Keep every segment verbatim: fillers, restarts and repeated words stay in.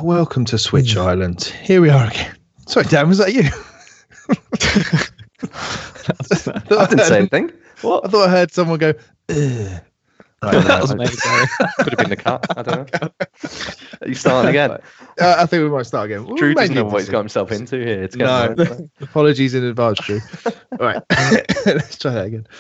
welcome to Switch Island. Here we are again. Sorry, Dan, was that you? I didn't say anything. What? I thought I heard someone go, ugh. Right, that was me. Could have been the cat. I don't know. Are you starting again? Uh, I think we might start again. Drew doesn't know what he's got himself into here. It's no. Apologies in advance, Drew. All right. Let's try that again.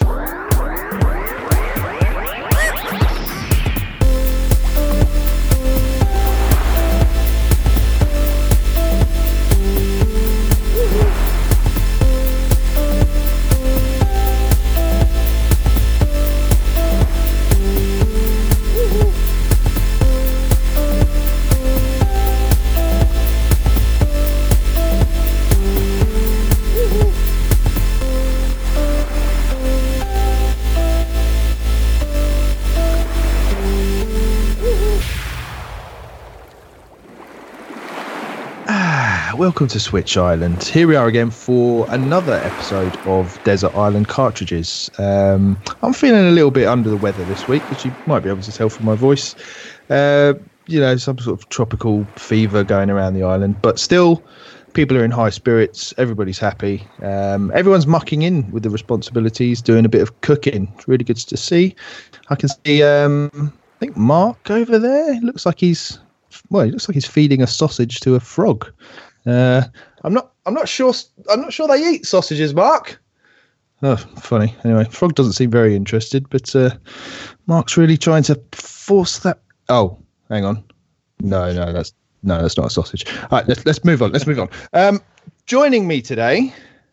Welcome to Switch Island. Here we are again for another episode of Desert Island Cartridges. Um, I'm feeling a little bit under the weather this week, as you might be able to tell from my voice. Uh, you know, some sort of tropical fever going around the island, but still, people are in high spirits. Everybody's happy. Um, everyone's mucking in with the responsibilities, doing a bit of cooking. It's really good to see. I can see, um, I think Mark over there. Looks like he's well. He looks like he's feeding a sausage to a frog. Uh, I'm not. I'm not sure. I'm not sure they eat sausages, Mark. Oh, funny. Anyway, Frog doesn't seem very interested, but uh, Mark's really trying to force that. Oh, hang on. No, no, that's no, that's not a sausage. All right, let's let's move on. Let's move on. Um, joining me today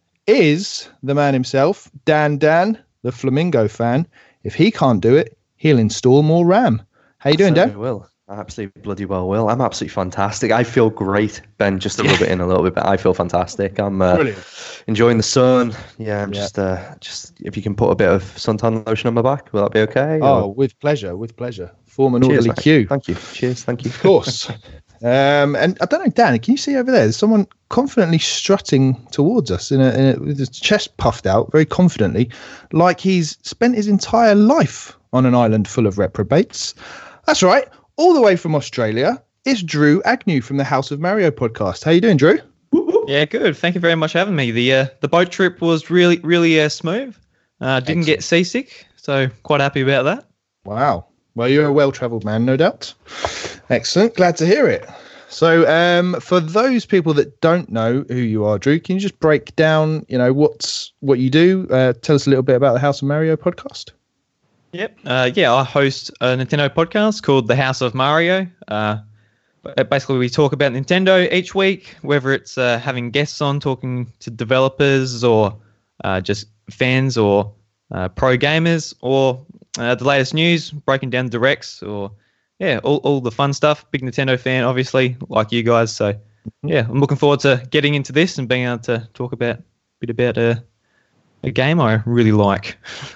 is the man himself, Dan. Dan, the Flamingo fan. If he can't do it, he'll install more RAM. How you doing, Dan? Will. I absolutely bloody well will. I'm absolutely fantastic. I feel great, Ben, just to rub it in a little bit, but I feel fantastic. I'm uh, enjoying the sun. Yeah, I'm yeah. just, uh, just if you can put a bit of suntan lotion on my back, will that be okay? Oh, or? with pleasure, with pleasure. Form an orderly queue. Thank you. Cheers, thank you. Of course. um, and I don't know, Dan, can you see over there? There's someone confidently strutting towards us in a, in a, with his chest puffed out, very confidently, like he's spent his entire life on an island full of reprobates. That's right. All the way from Australia, it's Drew Agnew from the House of Mario podcast. How you doing, Drew? Yeah, good. Thank you very much for having me. The uh, the boat trip was really, really uh, smooth. Uh, didn't Excellent. get seasick, so quite happy about that. Wow. Well, you're a well-travelled man, no doubt. Excellent. Glad to hear it. So um, for those people that don't know who you are, Drew, can you just break down, you know, what's what you do? Uh, tell us a little bit about the House of Mario podcast. Yep. Uh, yeah, I host a Nintendo podcast called The House of Mario. Uh, basically, we talk about Nintendo each week, whether it's uh, having guests on, talking to developers, or uh, just fans or uh, pro gamers, or uh, the latest news, breaking down directs, or yeah, all, all the fun stuff. Big Nintendo fan, obviously, like you guys. So yeah, I'm looking forward to getting into this and being able to talk about a bit about uh, a game I really like.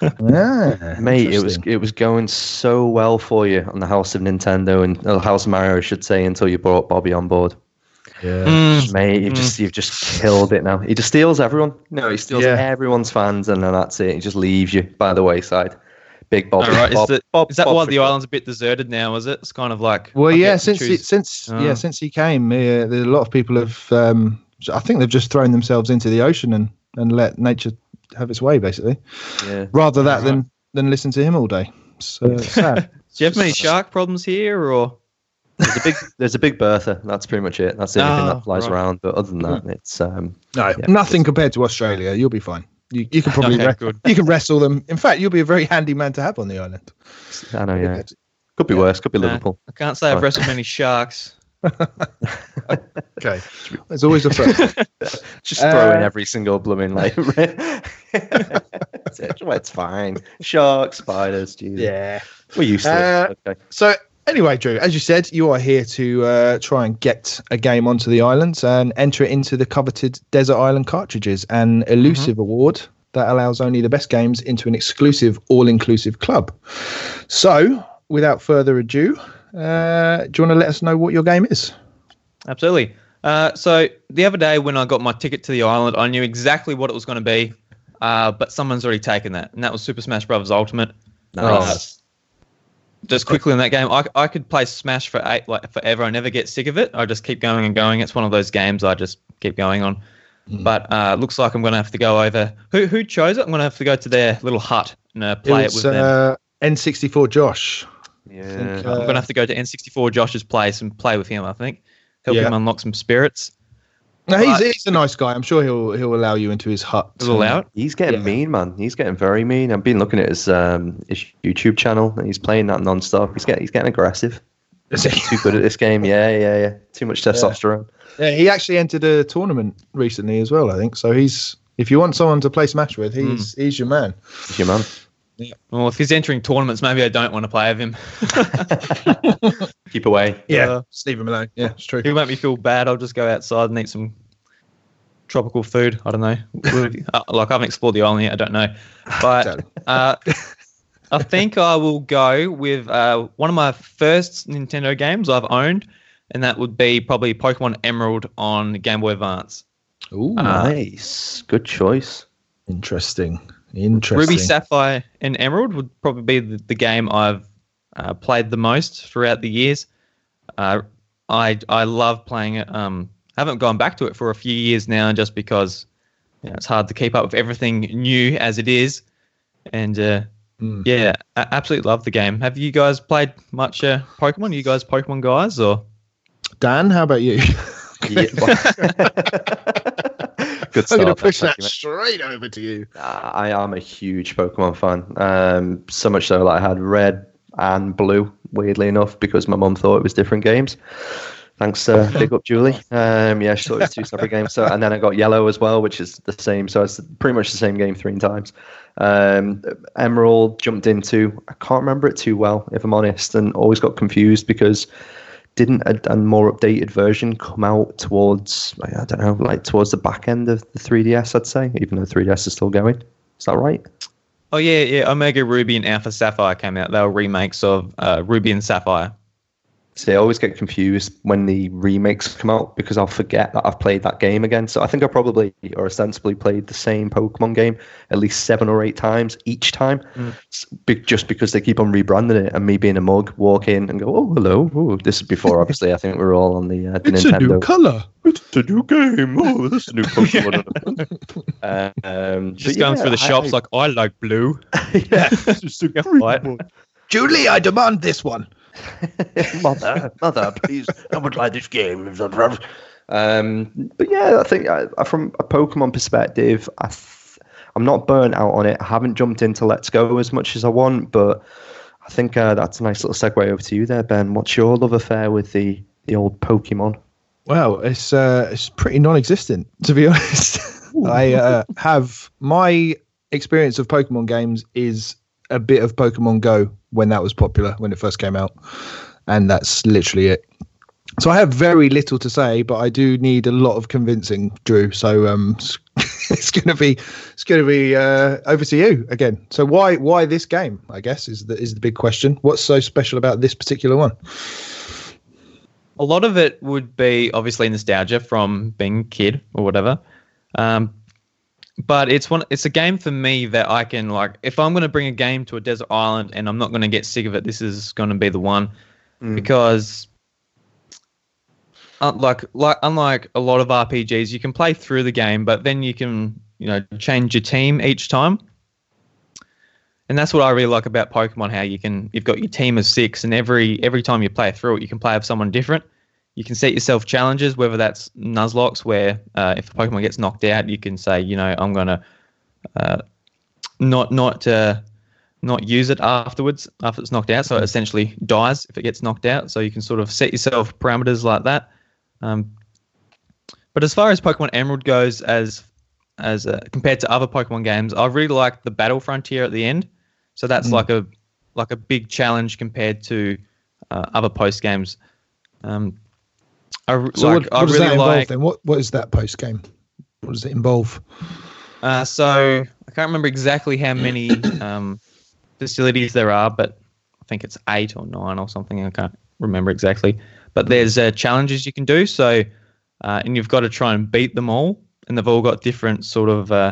Yeah, mate, it was it was going so well for you on the House of Nintendo and uh, House of Mario, I should say, until you brought Bobby on board. Yeah, mm. mate, you've mm. just you've just killed it now. He just steals everyone. No, he steals yeah. everyone's fans, and then that's it. He just leaves you by the wayside. Big Bob. All right. Bob, is, the, Bob, is that Bob why the island's a bit deserted now? Is it? It's kind of like. Well, I yeah. Since he, choose... since oh. yeah, since he came, uh, a lot of people have. Um, I think they've just thrown themselves into the ocean and, and let nature have its way, basically. Yeah. Rather that right. than than listen to him all day. So sad. Do you have many shark problems here, or? There's a big, there's a big Bertha. That's pretty much it. That's the only oh, thing that flies right. around. But other than that, it's um, no, yeah, nothing it's, compared to Australia. You'll be fine. You you can probably okay, re- good. you can wrestle them. In fact, you'll be a very handy man to have on the island. I know, yeah. Could be Yeah. worse. Could be Nah, Liverpool. I can't say I've wrestled many sharks. Okay, there's always a first. Just throw in Uh, every single blooming like. it's, it's fine. Sharks, spiders. Jesus. Yeah. We're used to Uh, it. Okay. So anyway, Drew, as you said, you are here to uh, try and get a game onto the island and enter it into the coveted Desert Island Cartridges, an elusive mm-hmm. award that allows only the best games into an exclusive, all-inclusive club. So, without further ado, uh, do you want to let us know what your game is? Absolutely. Uh, so the other day when I got my ticket to the island, I knew exactly what it was going to be, uh, but someone's already taken that, and that was Super Smash Bros. Ultimate. Nice. just quickly in that game, I, I could play Smash for eight like forever. I never get sick of it. I just keep going and going. It's one of those games I just keep going on. Mm. But uh, looks like I'm going to have to go over. Who who chose it? I'm going to have to go to their little hut and uh, play it, was, it with them. Uh, N sixty-four Josh. Yeah, think, uh, I'm going to have to go to N sixty-four Josh's place and play with him. I think help yeah. him unlock some spirits. No, he's, he's a nice guy. I'm sure he'll he'll allow you into his hut. He'll allow it? He's getting yeah. mean, man. He's getting very mean. I've been looking at his um his YouTube channel, and he's playing that non-stop. He's getting he's getting aggressive. Is he too good at this game? Yeah, yeah, yeah. Too much testosterone. Yeah. yeah, he actually entered a tournament recently as well, I think. So he's if you want someone to play Smash with, he's mm. he's your man. He's your man. Yeah. Well, if he's entering tournaments, maybe I don't want to play with him. Keep away. Yeah, uh, just leave him alone. Yeah, it's true. He'll make me feel bad. I'll just go outside and eat some tropical food. I don't know. Like, I haven't explored the island yet. I don't know. But uh, I think I will go with uh, one of my first Nintendo games I've owned, and that would be probably Pokemon Emerald on Game Boy Advance. Ooh, uh, nice. Good choice. Interesting. Interesting. Ruby, Sapphire, and Emerald would probably be the, the game I've uh, played the most throughout the years. Uh, I I love playing it. Um, I haven't gone back to it for a few years now, just because you know, it's hard to keep up with everything new as it is. And uh, mm. yeah, I absolutely love the game. Have you guys played much uh, Pokemon? Are you guys Pokemon guys or? Dan, how about you? Yeah. Good I'm going to push that straight over to you. Uh, I am a huge Pokemon fan. Um, so much so that I had Red and Blue, weirdly enough, because my mum thought it was different games. Thanks, uh, big up Julie. Um, yeah, she thought it was two separate games. So, and then I got Yellow as well, which is the same. So it's pretty much the same game three times. Um, Emerald jumped into, I can't remember it too well, if I'm honest, and always got confused because didn't a, a more updated version come out towards, I don't know, like towards the back end of the three D S, I'd say, even though three D S is still going. Is that right? Oh, yeah, yeah. Omega Ruby and Alpha Sapphire came out. They were remakes of uh, Ruby and Sapphire. See, I always get confused when the remakes come out because I'll forget that I've played that game again. So I think I probably or ostensibly played the same Pokemon game at least seven or eight times each time, mm. just because they keep on rebranding it. And me being a mug, walk in and go, "Oh, hello." Ooh, this is before, obviously. I think we were all on the, uh, the it's Nintendo. It's a new color. It's a new game. Oh, this is a new Pokemon. uh, um, just going yeah, through the shops I, like, I like blue. Yeah, this is a great one. Julie, I demand this one. mother, mother, please, I would like this game. Um, but yeah, I think I, from a Pokemon perspective, I th- I'm not burnt out on it. I haven't jumped into Let's Go as much as I want, but I think uh, that's a nice little segue over to you there, Ben. What's your love affair with the, the old Pokemon? Well, it's uh, it's pretty non-existent, to be honest. I uh, have my experience of Pokemon games is a bit of Pokemon Go when that was popular, when it first came out. And that's literally it. So I have very little to say, but I do need a lot of convincing, Drew. So um, it's going to be it's going to be uh, over to you again. So why why this game, I guess, is the, is the big question. What's so special about this particular one? A lot of it would be obviously nostalgia from being a kid or whatever. Um, But it's one. It's a game for me that I can, like, if I'm going to bring a game to a desert island and I'm not going to get sick of it, this is going to be the one. Mm. Because, uh, like, like, unlike a lot of R P Gs, you can play through the game, but then you can, you know, change your team each time. And that's what I really like about Pokemon, how you can, you've got your team of six, and every every time you play through it, you can play with someone different. You can set yourself challenges, whether that's Nuzlocke, where uh, if a Pokemon gets knocked out, you can say, you know, I'm going to uh, not not uh, not use it afterwards, after it's knocked out. So it essentially dies if it gets knocked out. So you can sort of set yourself parameters like that. Um, but as far as Pokemon Emerald goes, as as uh, compared to other Pokemon games, I really like the Battle Frontier at the end. So that's mm. like a like a big challenge compared to uh, other post games. Um, I, so like, what, what I does really that involve like, then? What what is that post game? What does it involve? Uh, so I can't remember exactly how many um, facilities there are, but I think it's eight or nine or something. I can't remember exactly. But there's uh, challenges you can do. So uh, and you've got to try and beat them all, and they've all got different sort of uh,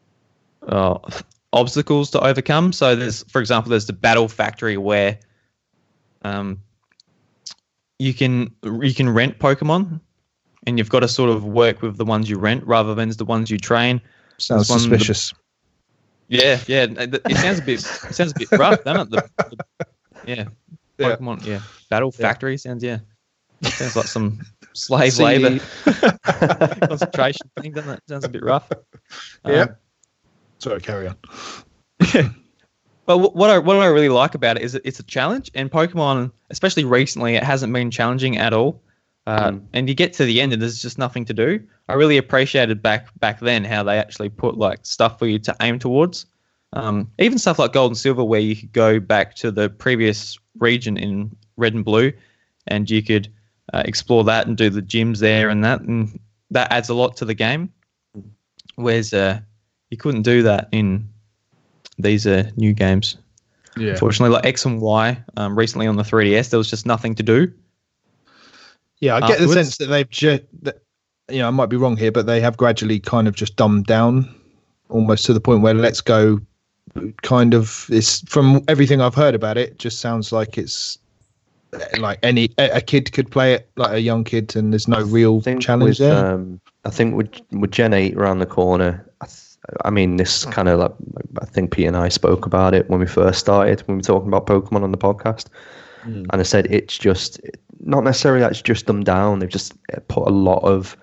uh, obstacles to overcome. So there's, for example, there's the Battle Factory where um, you can you can rent Pokemon, and you've got to sort of work with the ones you rent rather than the ones you train. Sounds one, suspicious. The, yeah, yeah. It sounds a bit it sounds a bit rough, doesn't it? The, the, yeah, Pokemon. Yeah, yeah. Battle yeah. Factory sounds yeah. Sounds like some slave labor concentration thing, doesn't it? Sounds a bit rough. Yeah. Um, Sorry, carry on. But what I what I really like about it is it's a challenge, and Pokemon, especially recently, it hasn't been challenging at all. Uh, mm. And you get to the end, and there's just nothing to do. I really appreciated back back then how they actually put like stuff for you to aim towards. Um, even stuff like Gold and Silver, where you could go back to the previous region in Red and Blue, and you could uh, explore that and do the gyms there and that, and that adds a lot to the game. Whereas uh, you couldn't do that in these uh, new games. Yeah. Unfortunately, like X and Y, um, recently on the three D S, there was just nothing to do. Yeah, I get afterwards. the sense that they've just, that, you know, I might be wrong here, but they have gradually kind of just dumbed down almost to the point where Let's Go kind of is, from everything I've heard about it, just sounds like it's like any a kid could play it, like a young kid, and there's no real challenge with, there. Um, I think with with Gen eight around the corner, I, th- I mean, this kind of like, I think Pete and I spoke about it when we first started, when we were talking about Pokemon on the podcast, mm. and I said it's just not necessarily that it's just dumbed down. They've just put a lot of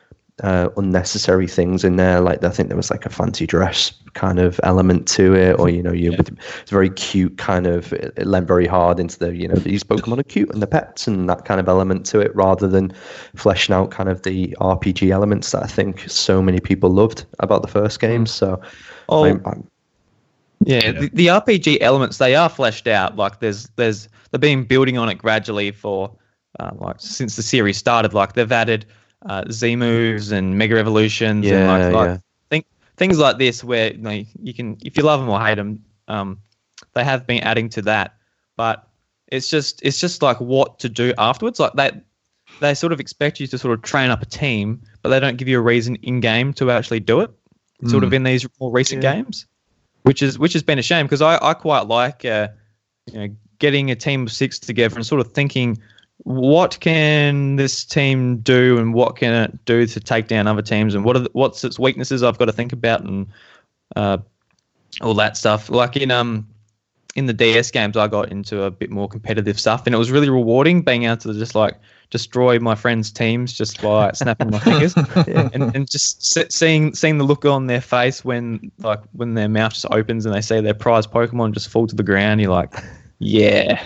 uh, unnecessary things in there. Like I think there was like a fancy dress kind of element to it, or you know, you yeah. it's very cute kind of. It, it lent very hard into the you know these Pokemon are cute and the pets and that kind of element to it, rather than fleshing out kind of the R P G elements that I think so many people loved about the first game. So, oh, I'm, I'm, yeah, the, the R P G elements, they are fleshed out. Like there's there's they've been building on it gradually for uh, like since the series started. Like they've added uh, Z moves and Mega Evolutions yeah, and like, like yeah. think, things like this where you know you can, if you love them or hate them, um, they have been adding to that. But it's just it's just like what to do afterwards. Like that they sort of expect you to sort of train up a team, but they don't give you a reason in game to actually do it. Mm. Sort of in these more recent yeah. games. Which is which has been a shame, because I, I quite like uh, you know getting a team of six together and sort of thinking, what can this team do and what can it do to take down other teams, and what are the, what's its weaknesses I've got to think about, and uh, all that stuff. Like in um in the D S games, I got into a bit more competitive stuff, and it was really rewarding being able to just like destroy my friends' teams just by snapping my fingers, yeah. and, and just seeing seeing the look on their face when like when their mouth just opens and they see their prize Pokemon just fall to the ground. You're like, yeah,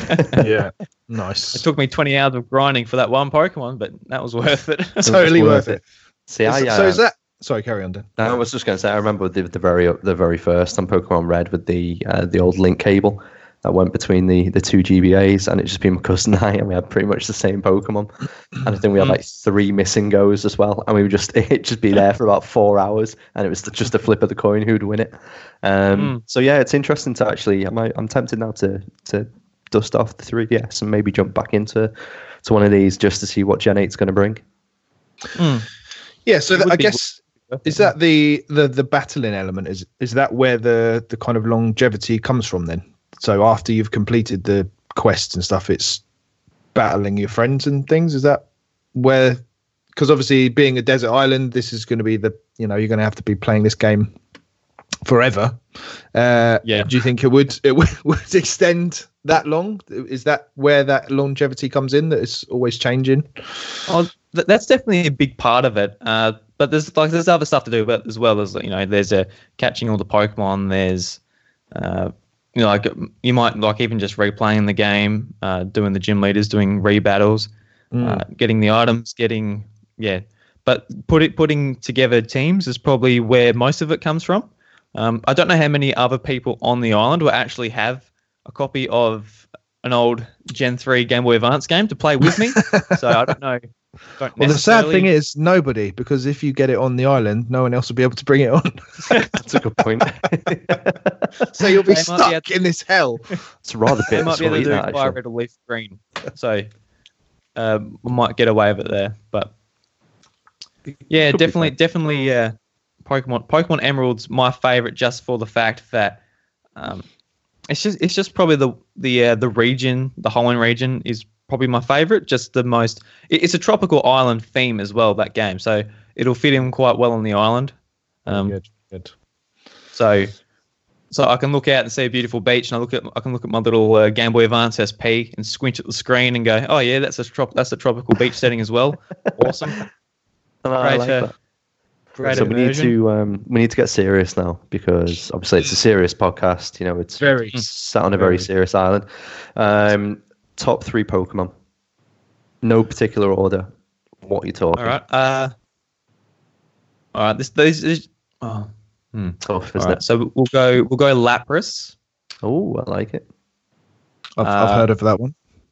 yeah, nice. It took me twenty hours of grinding for that one Pokemon, but that was worth it. Totally worth it. See, I, uh, so is that? Sorry, carry on, Dan. No, I was just going to say, I remember the, the very the very first on Pokemon Red with the uh, the old link cable that went between the, the two G B As, and it just been my cousin and I, and we had pretty much the same Pokemon. And I think we had like three missing goes as well, and we would just it'd just be there for about four hours, and it was just a flip of the coin who'd win it. Um, mm. So yeah, it's interesting to actually. I'm I'm tempted now to to dust off the three D S and maybe jump back into to one of these just to see what Gen eight's going to bring. Mm. Yeah, so that, I guess. Is that the, the, the battling element? Is is that where the, the kind of longevity comes from then? So after you've completed the quests and stuff, it's battling your friends and things? Is that where... Because obviously being a desert island, this is going to be the... You know, you're going to have to be playing this game forever. Uh, yeah. Do you think it would it would, would extend that long? Is that where that longevity comes in, that it's always changing? Oh, th- that's definitely a big part of it. Uh, but there's like there's other stuff to do, but as well as you know, there's a catching all the Pokemon. There's uh, you know, like you might like even just replaying the game, uh, doing the gym leaders, doing rebattles, mm. uh, getting the items, getting yeah. But put it putting together teams is probably where most of it comes from. Um, I don't know how many other people on the island will actually have a copy of an old Gen three Game Boy Advance game to play with me. So I don't know. Don't well, the sad thing is nobody, because if you get it on the island, no one else will be able to bring it on. That's a good point. So you'll be they stuck be in this hell. It's rather bit. They might be able to do it fire red or leaf green. So um, we might get away with it there. But yeah, Could definitely, definitely. Uh, Pokemon Pokemon Emerald's my favorite, just for the fact that um, it's just it's just probably the the uh, the region, the Holland region is probably my favorite. Just the most. It, it's a tropical island theme as well. That game, so it'll fit in quite well on the island. Um, good, good. So, so I can look out and see a beautiful beach, and I look at I can look at my little uh, Game Boy Advance S P and squint at the screen and go, oh yeah, that's a trop- that's a tropical beach setting as well. Awesome. Oh, I like uh, that. So we need to um, we need to get serious now, because obviously it's a serious podcast. You know, it's very sat on a very, very serious island. Um, top three Pokemon, no particular order. What are you talking? All right. Uh, all right. This this is oh hmm. tough, isn't all right, it? So we'll go we'll go Lapras. Oh, I like it. I've, Uh, I've heard of that one.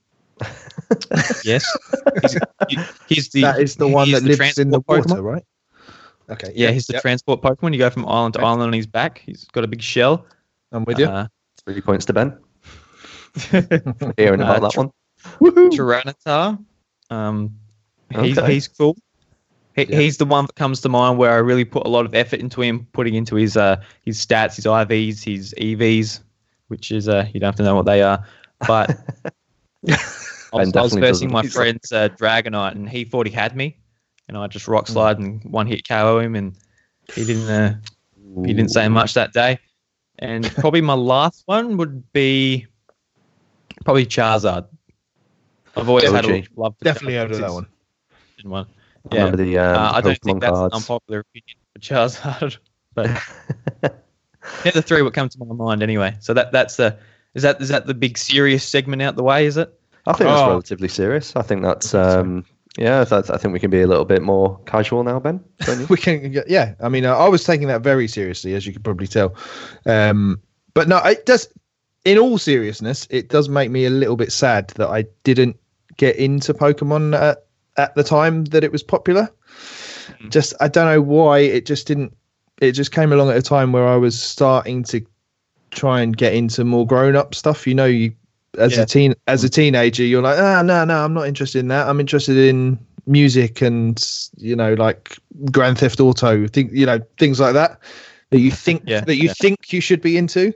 Yes. He's, he's the That is the one he's that the lives in the transport water, Pokemon. right? Okay. Yeah, he's the yep. transport Pokemon. You go from island to Okay. island on his back. He's got a big shell. I'm with you. Uh, Three points to Ben. Hearing about Uh, that one. Tyranitar. Um, he's Okay. he's cool. He, Yeah. He's the one that comes to mind where I really put a lot of effort into him, putting into his uh his stats, his I Vs, his E Vs, which is uh you don't have to know what they are. But I was, I was definitely versing doesn't. my He's- friend's uh, Dragonite, and he thought he had me, and I just Hmm. rock slide and one hit K O him, and he didn't uh, he didn't say much that day. And probably my last one would be probably Charizard. I've always had a O G. love for Definitely heard of Charizard that one. since one. I Yeah, remember the, um, uh, I the don't think Pokemon that's an cards. unpopular opinion for Charizard, but they're the three what come to my mind anyway. So that that's the is that is that the big serious segment out the way? Is it? I think that's Oh. relatively serious. I think that's um, yeah. I, th- I think we can be a little bit more casual now, Ben. Don't you? We can, get- yeah. I mean, uh, I was taking that very seriously, as you could probably tell. Um, but no, it does. In all seriousness, it does make me a little bit sad that I didn't get into Pokemon at, at the time that it was popular. Mm. Just, I don't know why it just didn't. It just came along at a time where I was starting to try and get into more grown-up stuff. You know, you as Yeah. a teen, as a teenager, you're like, ah, no, no, I'm not interested in that. I'm interested in music and, you know, like Grand Theft Auto, think, you know, things like that that you think Yeah, that you yeah. think you should be into.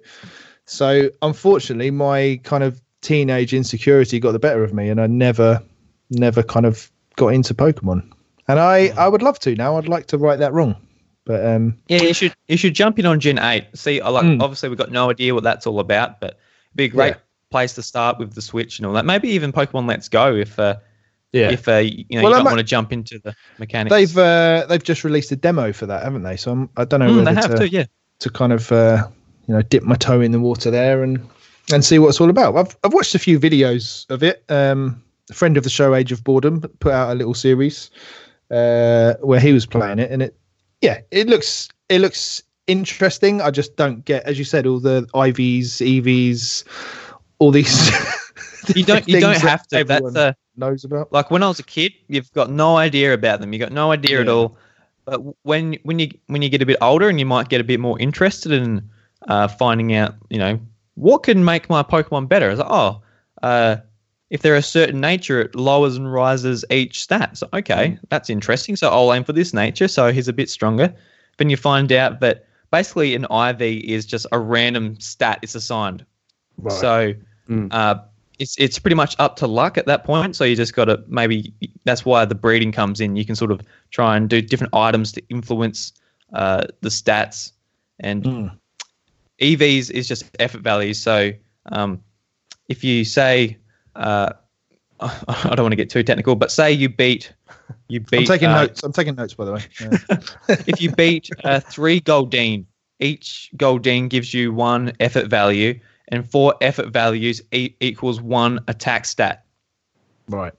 So unfortunately, my kind of teenage insecurity got the better of me, and I never, never kind of got into Pokemon. And I, I would love to now. I'd like to right that wrong, but um, Yeah, you should you should jump in on Gen eight. See, I like Mm. obviously we've got no idea what that's all about, but it'd be a great Yeah. place to start with the Switch and all that. Maybe even Pokemon Let's Go if uh, yeah, if uh, you know Well, you I don't might- want to jump into the mechanics. they've uh, they've just released a demo for that, haven't they? So I'm, I don't know Mm, whether they have to, to, yeah. to kind of uh, you know dip my toe in the water there and and see what it's all about. I've I've watched a few videos of it. Um, a friend of the show, Age of Boredom, put out a little series uh, where he was playing it, and it yeah, it looks it looks interesting. I just don't get, as you said, all the I Vs, E Vs, all these. You don't you things don't that have to. everyone That's uh, knows about. like when I was a kid, you've got no idea about them. You got no idea at Yeah. all. But when when you when you get a bit older and you might get a bit more interested in uh, finding out, you know, what can make my Pokemon better? It's like, oh, uh, if they're a certain nature, it lowers and rises each stat. So okay, that's interesting. So I'll aim for this nature. So he's a bit stronger. Then you find out that basically an I V is just a random stat it's assigned. Right. So Mm. uh, it's it's pretty much up to luck at that point. So you just got to maybe that's why the breeding comes in. You can sort of try and do different items to influence uh, the stats. And Mm. E Vs is just effort values. So um, if you say uh, I don't want to get too technical, but say you beat you beat I'm taking uh, notes. I'm taking notes, by the way. Yeah. if you beat uh, three Goldeen, each Goldeen gives you one effort value, and four effort values e- equals one attack stat. Right.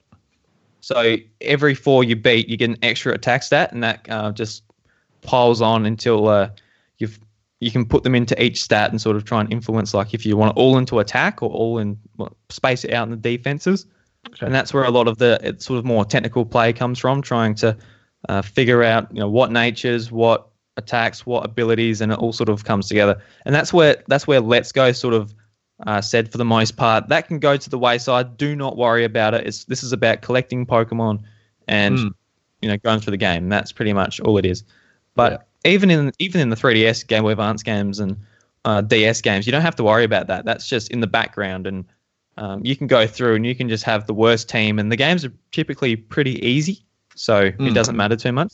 So every four you beat, you get an extra attack stat, and that uh, just piles on until uh, you've you can put them into each stat and sort of try and influence, like if you want all into attack or all in well, space it out in the defenses. Okay. And that's where a lot of the it's sort of more technical play comes from, trying to uh, figure out you know what natures, what attacks, what abilities, and it all sort of comes together. And that's where that's where Let's Go sort of uh, said for the most part that can go to the wayside. Do not worry about it. It's this is about collecting Pokemon and Mm. you know going through the game. That's pretty much all it is. But even in even in the three D S Game Boy Advance games and uh, D S games, you don't have to worry about that. That's just in the background, and um, you can go through and you can just have the worst team, and the games are typically pretty easy, so mm. it doesn't matter too much.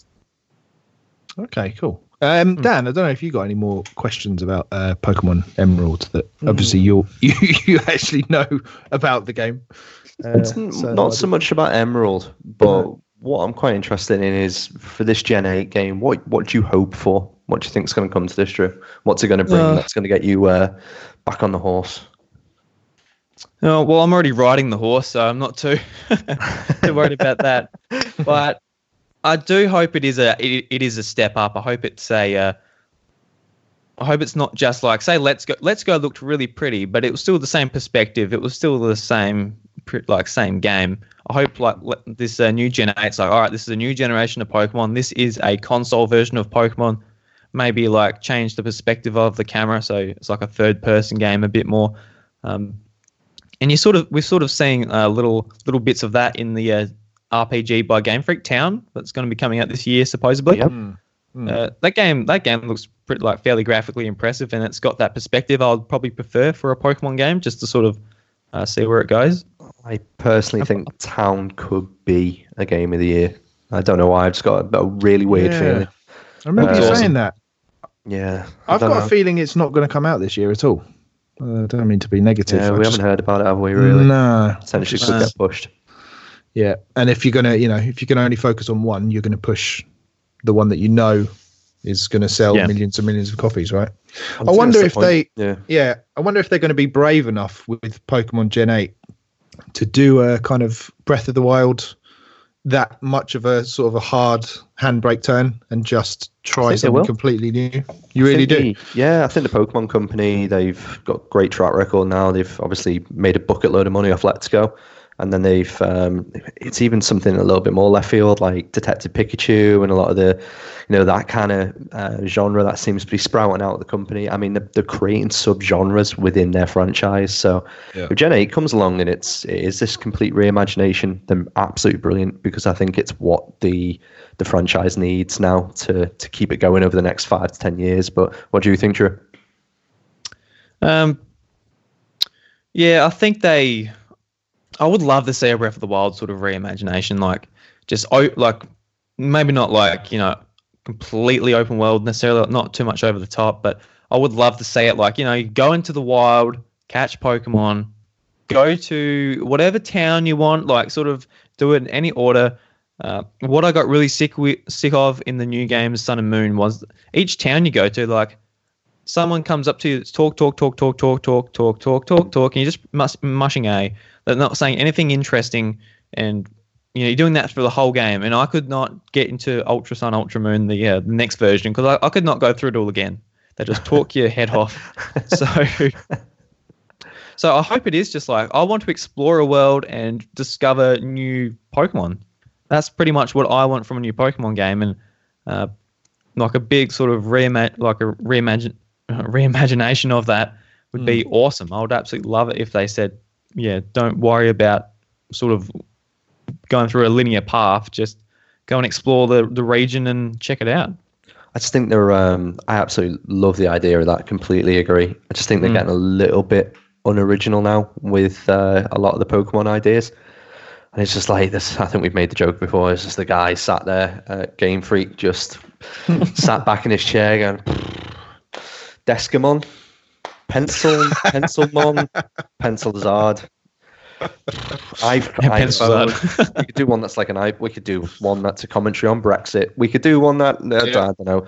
Okay, cool. Um, Dan, I don't know if you got any more questions about uh, Pokemon Emerald that obviously you you you actually know about the game. Uh, it's so not so much about Emerald, but no. what I'm quite interested in is for this Gen eight game, what what do you hope for? What do you think is going to come to this, Drew? What's it going to bring uh, that's going to get you uh, back on the horse? Oh, well, I'm already riding the horse, so I'm not too, too worried about that. But I do hope it is a it, it is a step up. I hope it's a uh, I hope it's not just like, say, Let's Go. Let's Go looked really pretty, but it was still the same perspective. It was still the same like same game. I hope like this uh, new Gen eight's like, all right, this is a new generation of Pokemon. This is a console version of Pokemon. Maybe like change the perspective of the camera, so it's like a third-person game a bit more. Um, and you sort of we're sort of seeing uh, little little bits of that in the uh, R P G by Game Freak Town that's going to be coming out this year supposedly. Yep. Mm. Mm. Uh, that game that game looks pretty, like fairly graphically impressive, and it's got that perspective I would probably prefer for a Pokemon game, just to sort of uh, see where it goes. I personally think Town could be a game of the year. I don't know why. I've just got a, a really weird yeah. feeling. I remember uh, you saying that. Yeah. I've got know. a feeling it's not going to come out this year at all. Uh, I don't mean to be negative. Yeah, I we just, haven't heard about it, have we, really? No. Essentially could get pushed. Yeah, and if you're going to, you know, if you're going to only focus on one, you're going to push the one that you know is going to sell yeah. millions and millions of copies, right? I wonder if they, yeah. yeah, I wonder if they're going to be brave enough with Pokemon Gen eight to do a kind of Breath of the Wild, that much of a sort of a hard handbrake turn and just try something completely new. You really do? The, yeah, I think the Pokemon Company, they've got great track record now. They've obviously made a bucket load of money off Let's Go. And then they've, um, it's even something a little bit more left field, like Detective Pikachu and a lot of the, you know, that kind of uh, genre that seems to be sprouting out of the company. I mean, they're, they're creating sub-genres within their franchise. So yeah. if Gen eight comes along and it's, it is this complete reimagination, then absolutely brilliant, because I think it's what the the franchise needs now to, to keep it going over the next five to ten years. But what do you think, Drew? Um, yeah, I think they... I would love to see a Breath of the Wild sort of reimagination, like just like maybe not like, you know, completely open world necessarily, not too much over the top, but I would love to see it like, you know, you go into the wild, catch Pokemon, go to whatever town you want, like sort of do it in any order. Uh, what I got really sick with, sick of in the new games Sun and Moon was each town you go to, like someone comes up to you, talk, talk, talk, talk, talk, talk, talk, talk, talk, talk, and you're just mus- mushing A. They're not saying anything interesting, and you know you're doing that for the whole game. And I could not get into Ultra Sun, Ultra Moon, the, uh, the next version, because I, I could not go through it all again. They just talk your head off. So, so I hope it is just like I want to explore a world and discover new Pokemon. That's pretty much what I want from a new Pokemon game, and uh, like a big sort of reima- like a reimagine reimagination of that would mm. be awesome. I would absolutely love it if they said, yeah, don't worry about sort of going through a linear path. Just go and explore the, the region and check it out. I just think they're, um, I absolutely love the idea of that. Completely agree. I just think they're mm. getting a little bit unoriginal now with uh, a lot of the Pokemon ideas. And it's just like this. I think we've made the joke before. It's just the guy sat there, uh, Game Freak, just sat back in his chair going, Deskamon. Pencil, Pencilmon, Pencilzard. I've, yeah, Pencilzard. We could do one that's like an I. We could do one that's a commentary on Brexit. We could do one that uh, yeah. I don't know.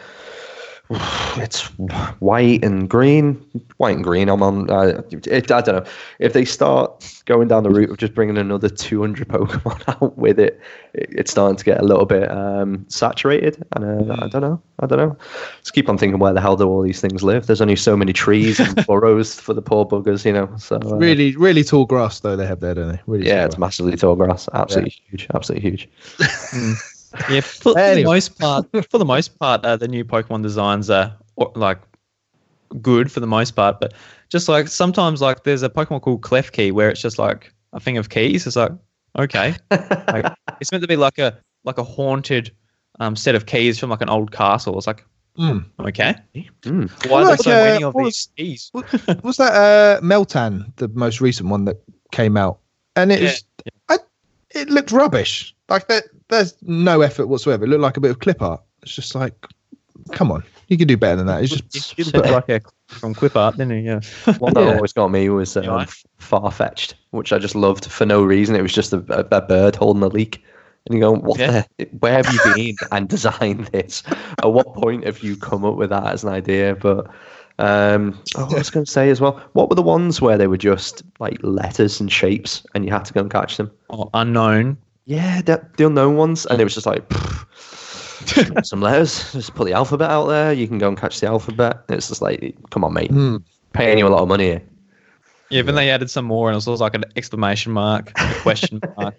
It's white and green. White and green. I'm on. Uh, it, I don't know if they start going down the route of just bringing another two hundred Pokemon out with it. it it's starting to get a little bit um, saturated, and uh, mm. I don't know. I don't know. Just keep on thinking, where the hell do all these things live? There's only so many trees and burrows for the poor buggers, you know. So uh, really, really tall grass though they have there, don't they? Really yeah, it's grass. Massively tall grass. Absolutely yeah. huge. Absolutely huge. mm. Yeah, for, for anyway. the most part, for the most part, uh, the new Pokemon designs are like good for the most part. But just like sometimes, like there's a Pokemon called Klefki where it's just like a thing of keys. It's like okay, like, it's meant to be like a like a haunted um, set of keys from like an old castle. It's like Mm. Okay. Mm. Why are there Like, so uh, many of was- these? Was that uh, Meltan, the most recent one that came out? And it Yeah, was, I, it looked rubbish. Like there, there's no effort whatsoever. It looked like a bit of clip art. It's just like, come on, you can do better than that. It's just He did look like a from Clip Art, didn't he? Yeah. One that Yeah. always got me was um, Yeah. Far-Fetched, which I just loved for no reason. It was just a, a, a bird holding a leak. And you go, what Yeah. the, where have you been and designed this? At what point have you come up with that as an idea? But um, oh, I was going to say as well, what were the ones where they were just like letters and shapes and you had to go and catch them? Oh, unknown. Yeah, the, the unknown ones. And it was just like, pfft, some letters, just put the alphabet out there. You can go and catch the alphabet. And it's just like, come on, mate. Hmm. Paying you a lot of money here. Yeah, but they added some more, and it was like an exclamation mark, a question mark.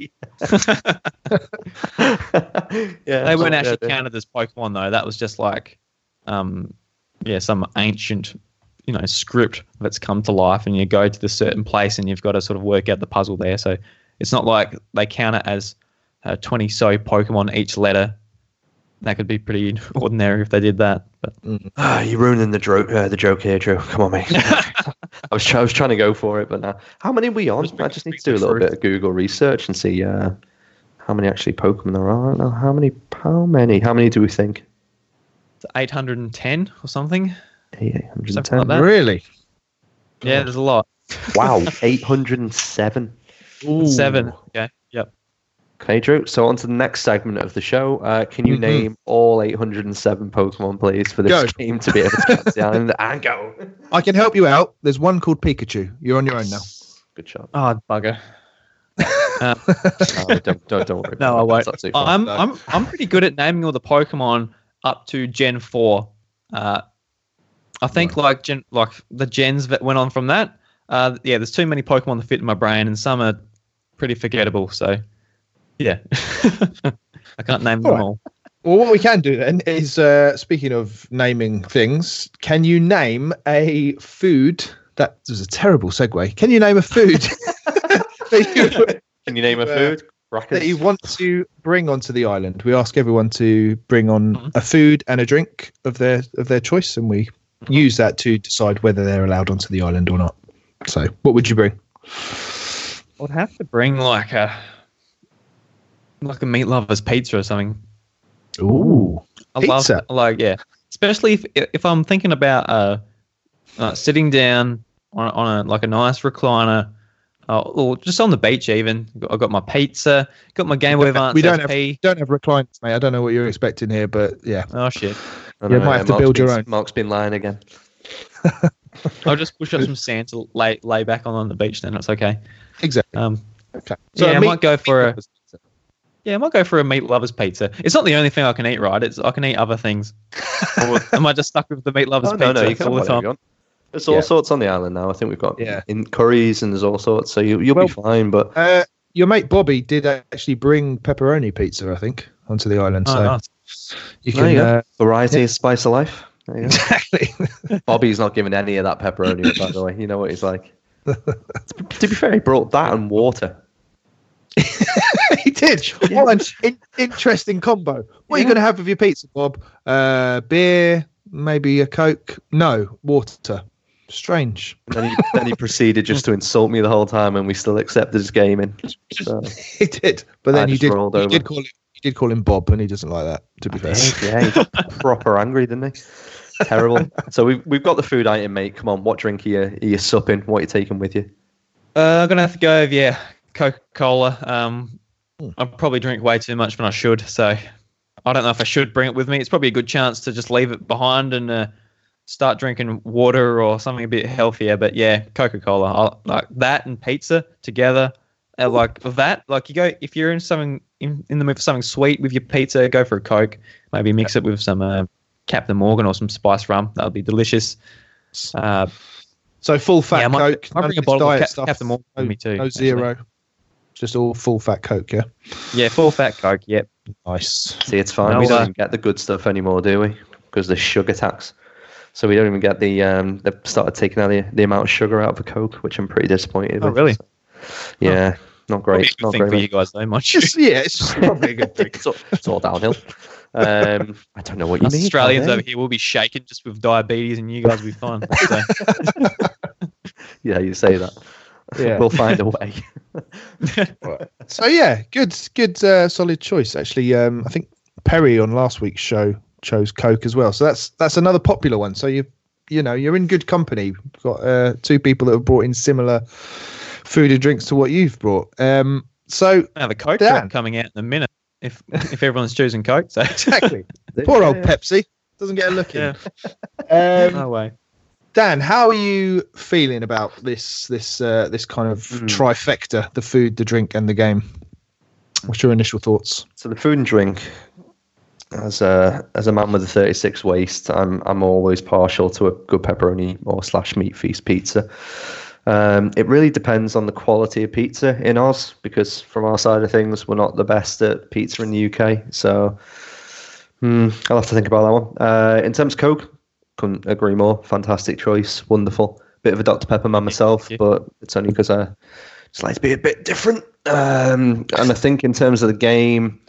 Yeah, They weren't yeah, actually yeah. counted as Pokemon though. That was just like, um, yeah, some ancient, you know, script that's come to life, and you go to the certain place, and you've got to sort of work out the puzzle there. So it's not like they count it as uh, twenty so Pokemon each letter. That could be pretty ordinary if they did that. But Ah, you're ruining the joke. Uh, the joke here, Drew. Come on, mate. I was try- I was trying to go for it, but now how many are we on? I just need to do a little bit of Google research and see uh, how many actually Pokemon there are. I don't know how many. How many? How many do we think? it's eight hundred ten or something. Eight hundred Something like ten. that. Really? Yeah, there's a lot. Wow, eight hundred seven. Seven. Okay. Yep. Okay, Drew. So on to the next segment of the show. Uh, can you Mhm. name all eight hundred seven Pokemon, please, for this Go. game to be able to catch the island and go? I can help you out. There's one called Pikachu. You're on your own now. Good shot. Oh, bugger. Um, Oh, don't, don't, don't worry. No, about I it. won't. That's absolutely fine. I'm I'm I'm pretty good at naming all the Pokemon up to Gen four. Uh, I think like gen like the gens that went on from that. Uh, yeah, there's too many Pokemon to fit in my brain, and some are pretty forgettable. So, yeah, I can't name them All right. all. Well, what we can do then is, uh, speaking of naming things, can you name a food? That was a terrible segue. Can you name a food that, you, Can you name a uh, food? that you want to bring onto the island? We ask everyone to bring on Mhm. a food and a drink of their of their choice, and we use that to decide whether they're allowed onto the island or not. So, what would you bring? I'd have to bring like a like a meat lover's pizza or something. Ooh, I Pizza? love like yeah, especially if if I'm thinking about uh, uh sitting down on on a like a nice recliner, uh, or just on the beach even. I got my pizza, got my Game Boy Advance we don't S P. have don't have recliners, mate. I don't know what you're expecting here, but yeah, Oh shit! I You know, might yeah, have to Mark's build your been- own. Mark's been lying again. I'll just push up some sand to lay lay back on on the beach. Then it's okay. exactly. Um, Okay. yeah, I meat- might go for a meat- yeah, I might go for a meat lover's pizza. It's not the only thing I can eat, right? It's I can eat other things. Or am I just stuck with the meat lover's Oh, pizza no, no, you can all have the whatever time? you want. There's all Yeah. sorts on the island now. I think we've got Yeah. in curries and there's all sorts. So you, you'll Well- be fine. But Uh, your mate Bobby did actually bring pepperoni pizza, I think, onto the island. Oh, So nice. you there can you go. uh, variety yeah. is spice of life. There you go. exactly. Bobby's not giving any of that pepperoni, by the way. You know what he's like. To be fair, he brought that and water. He did. What an in- interesting combo. What are you Yeah. going to have with your pizza, Bob? Uh, beer, maybe a Coke? No, water. Strange. And then he, then he proceeded just to insult me the whole time, and we still accepted his gaming. So, He did, but I then you just did. rolled You over. did call him. You did call him Bob, and he doesn't like that. To be fair. yeah, he got proper angry, didn't he? Terrible. So we've we've got the food item, mate. Come on, what drink are you, are you supping? What are you taking with you? Uh, I'm gonna have to go with yeah, Coca-Cola. Um, I probably drink way too much when I should, so I don't know if I should bring it with me. It's probably a good chance to just leave it behind and uh, start drinking water or something a bit healthier. But yeah, Coca-Cola, I'll, like that and pizza together. Uh, like that, like you go if you're in something in, in the mood for something sweet with your pizza, go for a Coke. Maybe mix it with some uh, Captain Morgan or some spice rum. That would be delicious. Uh, So full fat Yeah, I might- Coke. I'll none bring of a bottle of diet Cap- stuff, Captain Morgan no, with me too, No actually. zero. Just all full fat Coke. Yeah. yeah, full fat Coke. Yep. Nice. See, it's fine. No, we don't uh, even get the good stuff anymore, do we? Because there's sugar tax. So we don't even get the. Um, they've started taking out the, the amount of sugar out of a Coke, which I'm pretty disappointed Oh, with. really? So, yeah, not Probably great. a good Not thing great. for you guys though, much. Just, yeah, it's just probably a good thing. it's, all, it's all downhill. Um, I don't know what you Us mean. Australians over here will be shaken just with diabetes, and you guys will be fine. So. Yeah, you say that. Yeah. We'll find a way. So yeah, good, good, uh, solid choice. Actually, um, I think Perry on last week's show chose Coke as well. So that's that's another popular one. So you you know you're in good company. You've got uh, two people that have brought in similar food and drinks to what you've brought. Um, so I have a Coke Dan. drop coming out in a minute if if everyone's choosing Coke. So exactly, poor old Pepsi doesn't get a look in. Yeah. Um, no way. Dan, how are you feeling about this this uh, this kind of Mm. trifecta: the food, the drink, and the game? What's your initial thoughts? So the food and drink, as a as a man with a thirty-six waist, I'm I'm always partial to a good pepperoni or slash meat feast pizza. Um, it really depends on the quality of pizza in Oz, because from our side of things, we're not the best at pizza in the U K. So hmm, I'll have to think about that one. Uh, in terms of Coke, couldn't agree more. Fantastic choice, wonderful. Bit of a Doctor Pepper man myself, Thank you. but it's only because I just like to be a bit different. Um, and I think in terms of the game,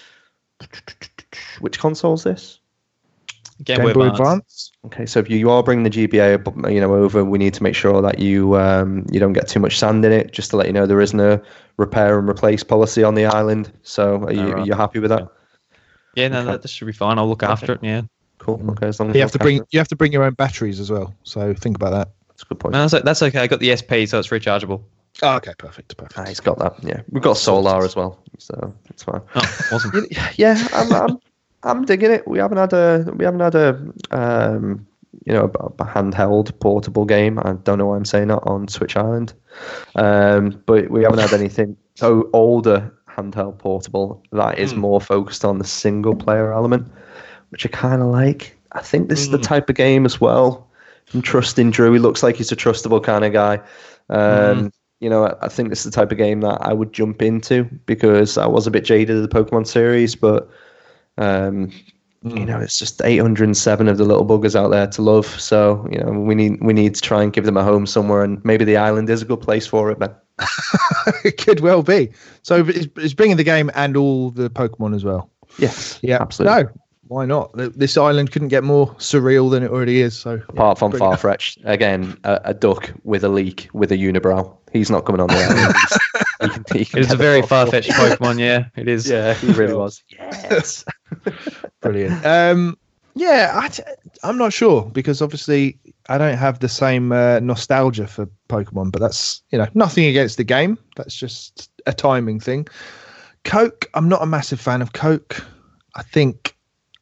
which console is this? Game, Game Boy Boy Advance. Advance. Okay, so if you are bringing the G B A, you know, over, we need to make sure that you um, you don't get too much sand in it. Just to let you know, there is no repair and replace policy on the island. So are you Oh, right. are you happy with that? Yeah, no, Okay. that, that should be fine. I'll look after it. Yeah, Cool. Okay, as long as You have to look bring after it. you have to bring your own batteries as well. So think about that. That's a good point. no, that's, that's okay. I got the S P, so it's rechargeable. Oh, okay, perfect, perfect. Ah, he's got that. Yeah, we've got solar as well, so it's fine. Oh, awesome. Yeah, I'm, I'm, I'm digging it. We haven't had a, we haven't had a, um, you know, a, a handheld portable game. I don't know why I'm saying that on Switch Island, um, but we haven't had anything so older handheld portable that is Mm. more focused on the single player element, which I kind of like. I think this is the Mm. type of game as well. I'm trusting Drew. He looks like he's a trustable kind of guy. Um, Mm. You know, I, I think this is the type of game that I would jump into because I was a bit jaded of the Pokemon series, but um, you know, it's just eight hundred seven of the little buggers out there to love. So you know, we need we need to try and give them a home somewhere, and maybe the island is a good place for it. Then It could well be. So it's, it's bringing the game and all the Pokemon as well. yes, Yeah, absolutely. No, why not? Th- This island couldn't get more surreal than it already is. So Apart from bring it. Farfetch, again, a, a duck with a leak with a unibrow. He's not coming on the island. He's- he can, he can It's get a the very fuck far off. fetched Pokemon. Yeah, it is. Yeah, he really was. Yes. Brilliant. Um, yeah, I t- I'm not sure because obviously I don't have the same uh, nostalgia for Pokemon, but that's, you know, nothing against the game. That's just a timing thing. Coke, I'm not a massive fan of Coke. I think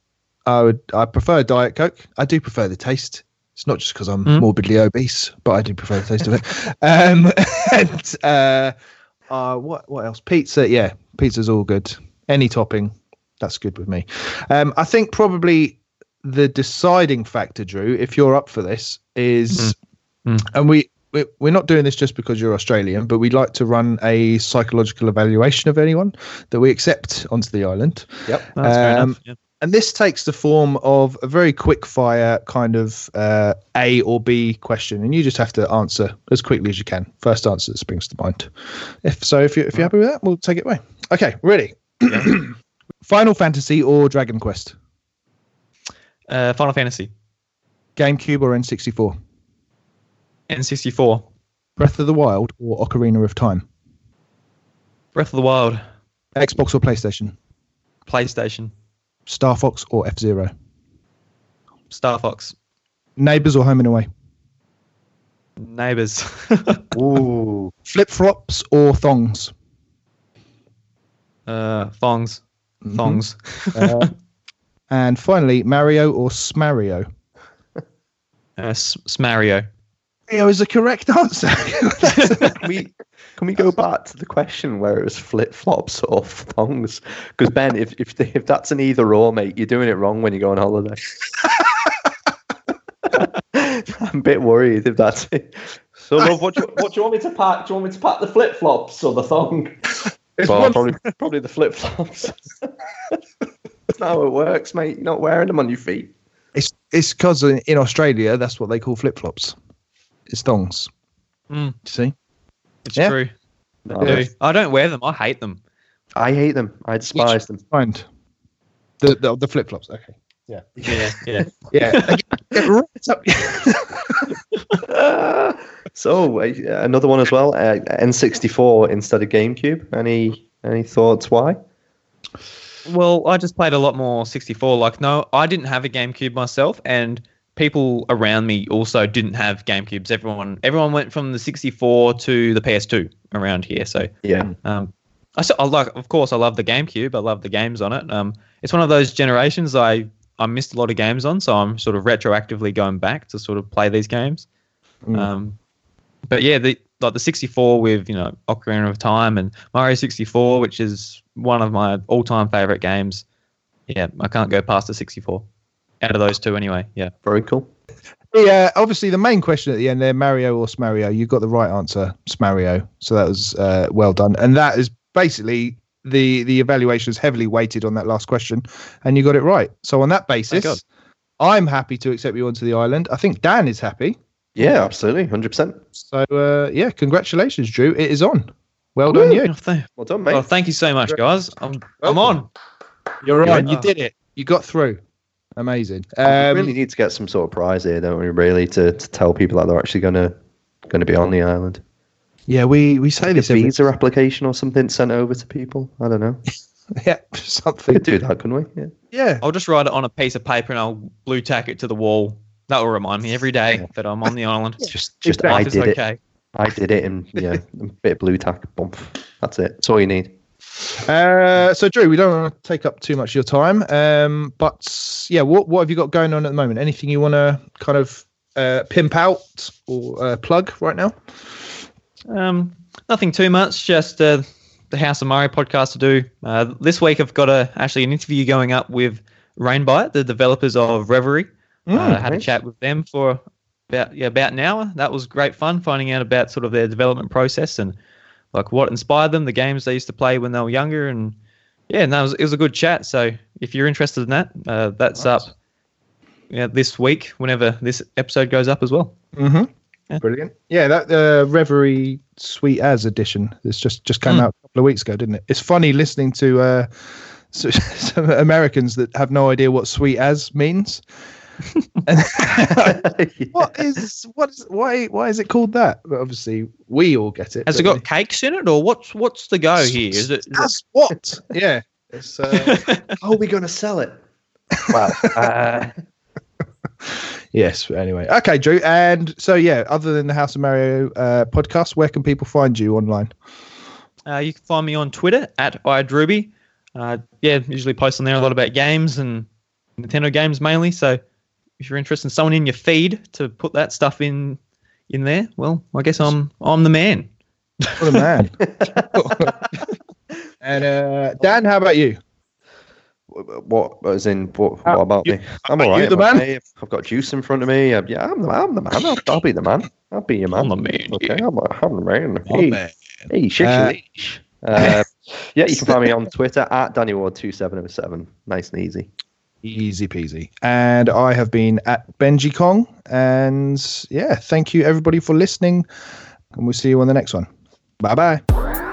I would, I prefer Diet Coke. I do prefer the taste. It's not just because I'm Mm. morbidly obese, but I do prefer the taste of it. Um, and uh, uh, what what else? Pizza, yeah, pizza's all good. Any topping, that's good with me. Um, I think probably the deciding factor, Drew, if you're up for this, is, Mm. Mm. and we, we we're not doing this just because you're Australian, but we'd like to run a psychological evaluation of anyone that we accept onto the island. Yep. No, that's fair Um, enough. Yeah. And this takes the form of a very quick fire kind of uh, A or B question, and you just have to answer as quickly as you can. First answer that springs to mind. If so, if you if you're happy with that, we'll take it away. Okay, ready. Final Fantasy or Dragon Quest? Uh, Final Fantasy. GameCube or N sixty-four? N sixty-four. Breath of the Wild or Ocarina of Time? Breath of the Wild. Xbox or PlayStation? PlayStation. Star Fox or F-Zero? Star Fox. Neighbours or Home and Away? Neighbours. Ooh. Flip flops or thongs? uh, thongs. Mhm. Thongs. Uh, and finally, Mario or Smario? Uh, S- Smario. Mario is the correct answer. Can we can we go back to the question where it was flip flops or thongs? Because Ben, if if if that's an either or, mate, you're doing it wrong when you go on holiday. I'm a bit worried if that's it. So, love, what do you, what do you want me to pack? Do you want me to pack the flip flops or the thong? Well, one- probably probably the flip flops. That's not how it works, mate. You're not wearing them on your feet. It's it's because in Australia that's what they call flip flops. It's thongs. Mm, See? it's Yeah. true. No, I do. I don't wear them. I hate them. I hate them. I despise them. Find. The the, the flip flops. Okay. Yeah. Yeah. Yeah. Yeah. Get right up. So uh, another one as well. Uh, N sixty-four instead of GameCube. Any any thoughts why? Well, I just played a lot more sixty-four. Like, no, I didn't have a GameCube myself, and people around me also didn't have GameCubes. Everyone, everyone went from the sixty-four to the P S two around here. So yeah, um, I, I like, of course, I love the GameCube. I love the games on it. Um, it's one of those generations I I missed a lot of games on, so I'm sort of retroactively going back to sort of play these games. Mm. Um, but yeah, the like the sixty-four with, you know, Ocarina of Time and Mario sixty-four, which is one of my all-time favorite games. Yeah, I can't go past the sixty-four. Out of those two, anyway. Yeah, very cool. Yeah, obviously the main question at the end there, Mario or Smario, you got the right answer, Smario. So that was uh, well done, and that is basically the the evaluation is heavily weighted on that last question, and you got it right. So on that basis, I'm happy to accept you onto the island. I think Dan is happy. Yeah, absolutely, one hundred percent. So uh, yeah, congratulations, Drew. It is on. Well done, you. Well done, mate. Well, thank you so much, guys. I'm I'm on. You're on. You did it. You got through. Amazing. Um, we really need to get some sort of prize here, don't we? Really, to, to tell people that they're actually gonna gonna be on the island. Yeah, we, we say like this. A visa every... application or something sent over to people. I don't know. Yeah, something. We could do that, couldn't we? Yeah. Yeah. I'll just write it on a piece of paper and I'll blue tack it to the wall. That will remind me every day yeah. that I'm on the island. Yeah. Just, just I did okay. it. I did it, and yeah, a bit of blue tack, bump. That's it. That's all you need. Uh, so Drew, we don't want to take up too much of your time, um, but yeah, what what have you got going on at the moment? Anything you want to kind of uh, pimp out or uh, plug right now? Um, nothing too much. Just uh, the House of Mario podcast to do. Uh, this week I've got a actually an interview going up with Rainbite, the developers of Reverie. Mm, uh, had nice. a chat with them for about yeah about an hour. That was great fun, finding out about sort of their development process and like what inspired them, the games they used to play when they were younger, and yeah, no, it was, it was a good chat. So if you're interested in that, uh, that's nice. up yeah, this week, whenever this episode goes up as well. Mm-hmm. Yeah. Brilliant. Yeah, that uh, Reverie Sweet As edition. This just just came mm. out a couple of weeks ago, didn't it? It's funny listening to uh, so, some Americans that have no idea what Sweet As means. And yeah. What is what is why why is it called that? But obviously we all get it. Has it got we? cakes in it, or what's what's the go here? Is it? Is That's it... what? Yeah. It's, uh... How are we going to sell it? Wow. Uh... Yes. Anyway, okay, Drew. And so yeah, other than the House of Mario uh, podcast, where can people find you online? Uh, you can find me on Twitter at iDruby. Uh, yeah, usually post on there a lot about games and Nintendo games mainly. So if you're interested in someone in your feed to put that stuff in in there, well, I guess I'm I'm the man. What a man. And uh, Dan, how about you? What as in what, what about you, me? I'm all right. You the man? Okay. I've got juice in front of me. Uh, yeah, I'm the I'm the man. I'll, I'll be the man. I'll be your man. I'm the man. Okay, I'm, I'm the man. Oh, hey, man. hey, shish, uh, shish. Uh, yeah, you can find me on Twitter at Danny Ward two seven oh seven. Nice and easy. Easy peasy. And I have been at Benji Kong. And yeah, thank you everybody for listening. And we'll see you on the next one. Bye bye.